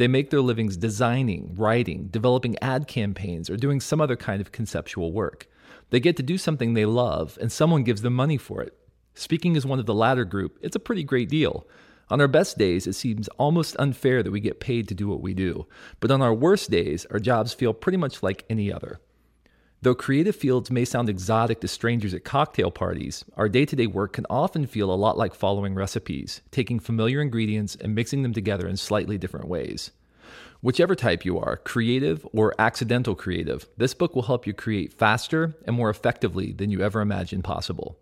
They make their livings designing, writing, developing ad campaigns, or doing some other kind of conceptual work. They get to do something they love, and someone gives them money for it. Speaking as one of the latter group, it's a pretty great deal. On our best days, it seems almost unfair that we get paid to do what we do. But on our worst days, our jobs feel pretty much like any other. Though creative fields may sound exotic to strangers at cocktail parties, our day-to-day work can often feel a lot like following recipes, taking familiar ingredients and mixing them together in slightly different ways. Whichever type you are, creative or accidental creative, this book will help you create faster and more effectively than you ever imagined possible.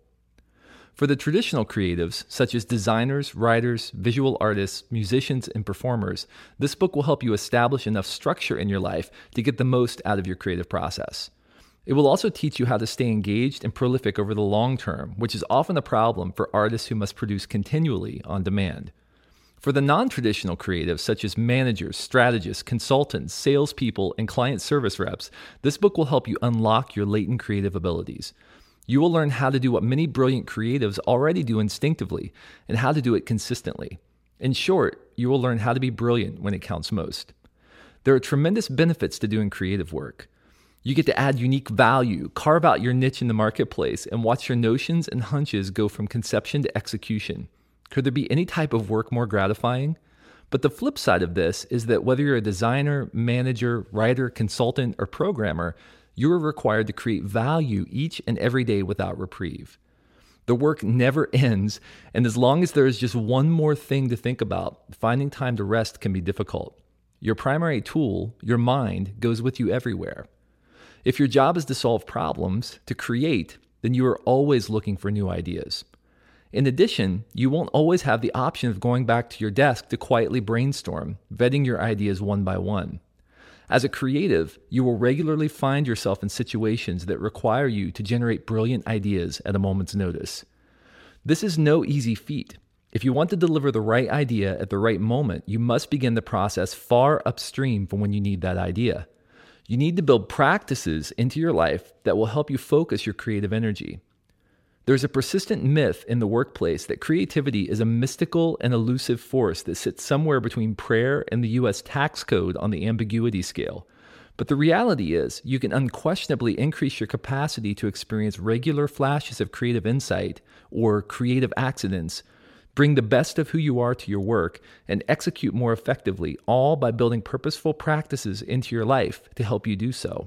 For the traditional creatives, such as designers, writers, visual artists, musicians, and performers, this book will help you establish enough structure in your life to get the most out of your creative process. It will also teach you how to stay engaged and prolific over the long term, which is often a problem for artists who must produce continually on demand. For the non-traditional creatives, such as managers, strategists, consultants, salespeople, and client service reps, this book will help you unlock your latent creative abilities. You will learn how to do what many brilliant creatives already do instinctively, and how to do it consistently. In short, you will learn how to be brilliant when it counts most. There are tremendous benefits to doing creative work. You get to add unique value, carve out your niche in the marketplace, and watch your notions and hunches go from conception to execution. Could there be any type of work more gratifying? But the flip side of this is that whether you're a designer, manager, writer, consultant, or programmer, you are required to create value each and every day without reprieve. The work never ends, and as long as there is just one more thing to think about, finding time to rest can be difficult. Your primary tool, your mind, goes with you everywhere. If your job is to solve problems, to create, then you are always looking for new ideas. In addition, you won't always have the option of going back to your desk to quietly brainstorm, vetting your ideas one by one. As a creative, you will regularly find yourself in situations that require you to generate brilliant ideas at a moment's notice. This is no easy feat. If you want to deliver the right idea at the right moment, you must begin the process far upstream from when you need that idea. You need to build practices into your life that will help you focus your creative energy. There's a persistent myth in the workplace that creativity is a mystical and elusive force that sits somewhere between prayer and the U.S. tax code on the ambiguity scale. But the reality is, you can unquestionably increase your capacity to experience regular flashes of creative insight or creative accidents, bring the best of who you are to your work, and execute more effectively, all by building purposeful practices into your life to help you do so.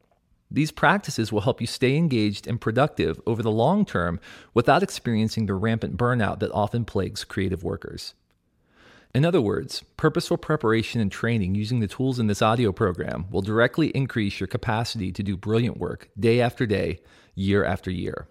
These practices will help you stay engaged and productive over the long term without experiencing the rampant burnout that often plagues creative workers. In other words, purposeful preparation and training using the tools in this audio program will directly increase your capacity to do brilliant work day after day, year after year.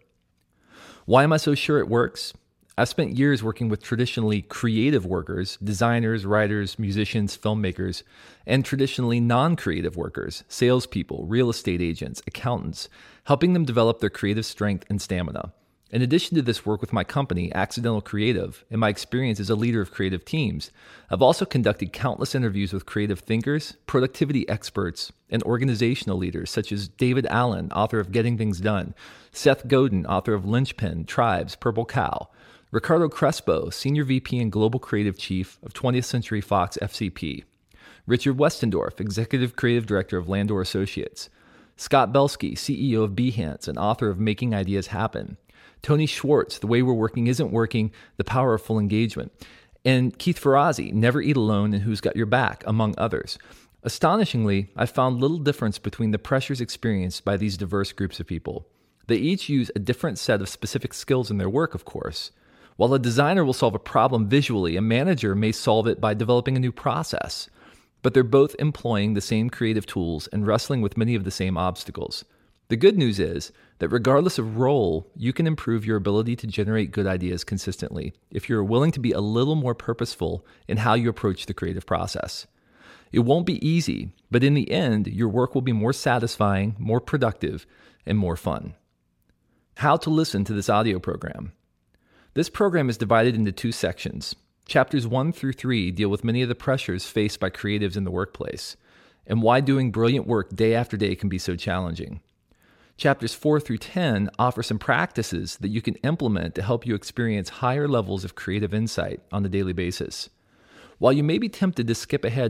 Why am I so sure it works? I've spent years working with traditionally creative workers, designers, writers, musicians, filmmakers, and traditionally non-creative workers, salespeople, real estate agents, accountants, helping them develop their creative strength and stamina. In addition to this work with my company, Accidental Creative, and my experience as a leader of creative teams, I've also conducted countless interviews with creative thinkers, productivity experts, and organizational leaders such as David Allen, author of Getting Things Done, Seth Godin, author of Linchpin, Tribes, Purple Cow, Ricardo Crespo, Senior VP and Global Creative Chief of 20th Century Fox FCP, Richard Westendorf, Executive Creative Director of Landor Associates, Scott Belsky, CEO of Behance and author of Making Ideas Happen, Tony Schwartz, The Way We're Working Isn't Working, The Power of Full Engagement, and Keith Ferrazzi, Never Eat Alone and Who's Got Your Back, among others. Astonishingly, I found little difference between the pressures experienced by these diverse groups of people. They each use a different set of specific skills in their work, of course. While a designer will solve a problem visually, a manager may solve it by developing a new process. But they're both employing the same creative tools and wrestling with many of the same obstacles. The good news is that regardless of role, you can improve your ability to generate good ideas consistently if you're willing to be a little more purposeful in how you approach the creative process. It won't be easy, but in the end, your work will be more satisfying, more productive, and more fun. How to listen to this audio program. This program is divided into two sections. Chapters 1 through 3 deal with many of the pressures faced by creatives in the workplace and why doing brilliant work day after day can be so challenging. Chapters 4 through 10 offer some practices that you can implement to help you experience higher levels of creative insight on a daily basis. While you may be tempted to skip ahead